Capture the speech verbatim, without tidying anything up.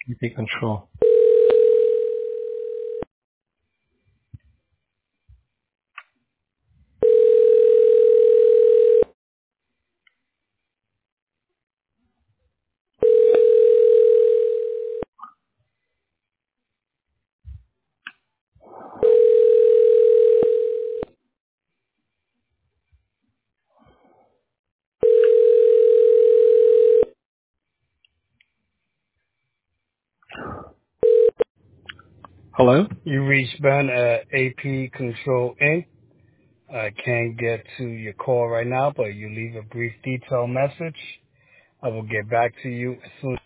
A P control. Hello? You reached Ben at A P Control Incorporated. I can't get to your call right now, but you leave a brief detailed message. I will get back to you as soon